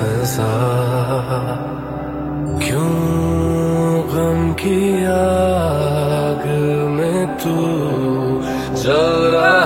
सजा, क्यों गम की आग में तू जल रहा